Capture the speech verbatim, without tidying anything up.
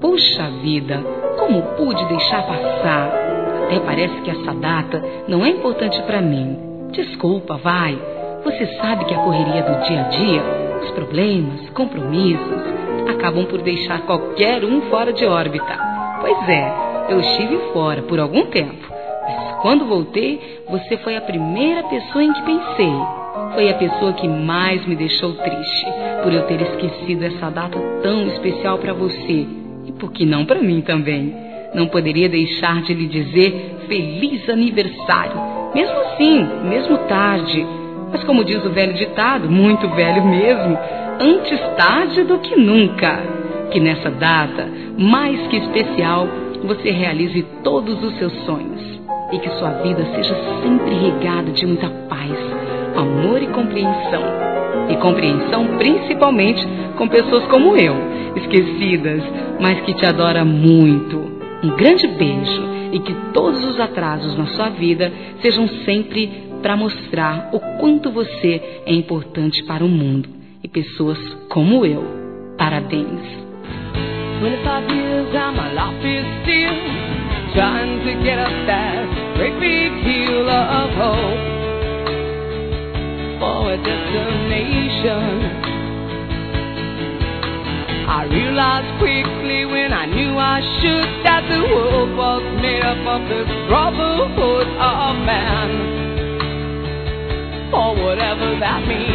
Puxa vida, como pude deixar passar? Até parece que essa data não é importante para mim. Desculpa, vai. Você sabe que a correria do dia a dia, os problemas, compromissos, acabam por deixar qualquer um fora de órbita. Pois é, eu estive fora por algum tempo, mas quando voltei, você foi a primeira pessoa em que pensei. Foi a pessoa que mais me deixou triste, por eu ter esquecido essa data tão especial para você. E por que não para mim também? Não poderia deixar de lhe dizer feliz aniversário, mesmo assim, mesmo tarde. Mas como diz o velho ditado, muito velho mesmo, antes tarde do que nunca. Que nessa data, mais que especial, você realize todos os seus sonhos. E que sua vida seja sempre regada de muita paz, amor e compreensão. E compreensão principalmente com pessoas como eu, esquecidas, mas que te adoram muito. Um grande beijo e que todos os atrasos na sua vida sejam sempre para mostrar o quanto você é importante para o mundo e pessoas como eu. Parabéns. twenty-five years and my life is still trying to get up that great big hill of hope for a destination. I realized quickly when I knew I should that the world was made up of this brotherhood of man, or whatever that means.